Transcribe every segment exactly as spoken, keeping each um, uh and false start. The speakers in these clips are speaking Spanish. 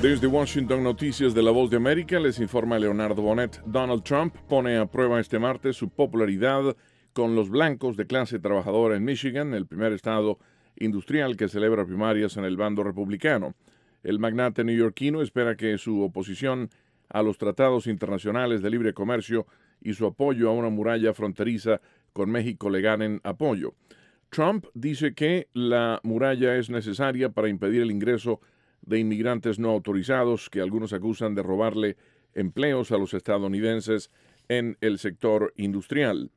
Desde Washington, Noticias de La Voz de América, les informa Leonardo Bonet. Donald Trump pone a prueba este martes su popularidad con los blancos de clase trabajadora en Michigan, el primer estado industrial que celebra primarias en el bando republicano. El magnate neoyorquino espera que su oposición a los tratados internacionales de libre comercio y su apoyo a una muralla fronteriza con México le ganen apoyo. Trump dice que la muralla es necesaria para impedir el ingreso de inmigrantes no autorizados que algunos acusan de robarle empleos a los estadounidenses en el sector industrial.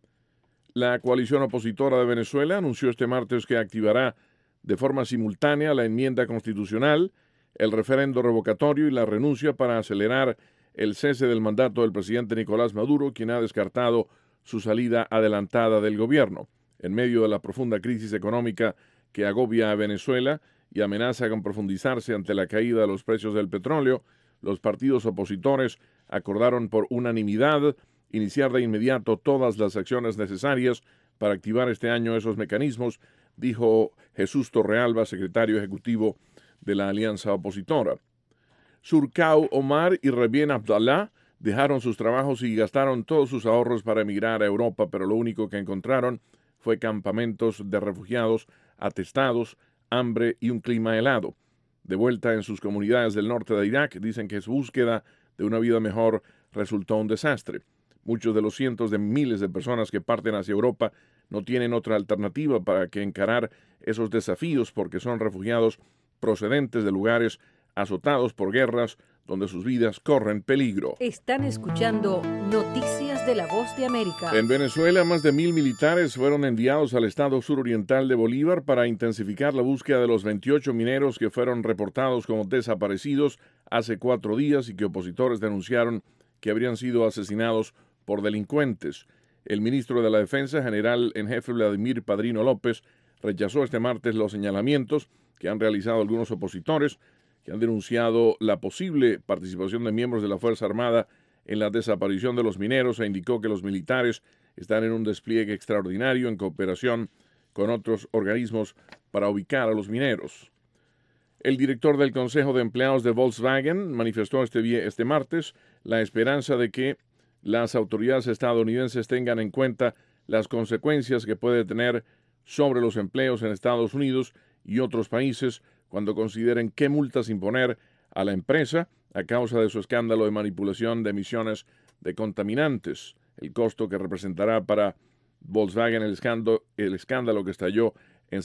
La coalición opositora de Venezuela anunció este martes que activará de forma simultánea la enmienda constitucional, el referendo revocatorio y la renuncia para acelerar el cese del mandato del presidente Nicolás Maduro, quien ha descartado su salida adelantada del gobierno. En medio de la profunda crisis económica que agobia a Venezuela y amenaza con profundizarse ante la caída de los precios del petróleo, los partidos opositores acordaron por unanimidad iniciar de inmediato todas las acciones necesarias para activar este año esos mecanismos, dijo Jesús Torrealba, secretario ejecutivo de la alianza opositora. Surcau Omar y Rebien Abdallah dejaron sus trabajos y gastaron todos sus ahorros para emigrar a Europa, pero lo único que encontraron fue campamentos de refugiados atestados, hambre y un clima helado. De vuelta en sus comunidades del norte de Irak, dicen que su búsqueda de una vida mejor resultó un desastre. Muchos de los cientos de miles de personas que parten hacia Europa no tienen otra alternativa para que encarar esos desafíos porque son refugiados procedentes de lugares azotados por guerras donde sus vidas corren peligro. Están escuchando Noticias de la Voz de América. En Venezuela, más de mil militares fueron enviados al estado suroriental de Bolívar para intensificar la búsqueda de los veintiocho mineros que fueron reportados como desaparecidos hace cuatro días y que opositores denunciaron que habrían sido asesinados por delincuentes. El ministro de la Defensa, general en jefe Vladimir Padrino López, rechazó este martes los señalamientos que han realizado algunos opositores que han denunciado la posible participación de miembros de la Fuerza Armada en la desaparición de los mineros e indicó que los militares están en un despliegue extraordinario en cooperación con otros organismos para ubicar a los mineros. El director del Consejo de Empleados de Volkswagen manifestó este, este martes la esperanza de que las autoridades estadounidenses tengan en cuenta las consecuencias que puede tener sobre los empleos en Estados Unidos y otros países cuando consideren qué multas imponer a la empresa a causa de su escándalo de manipulación de emisiones de contaminantes. El costo que representará para Volkswagen el escándalo, el escándalo que estalló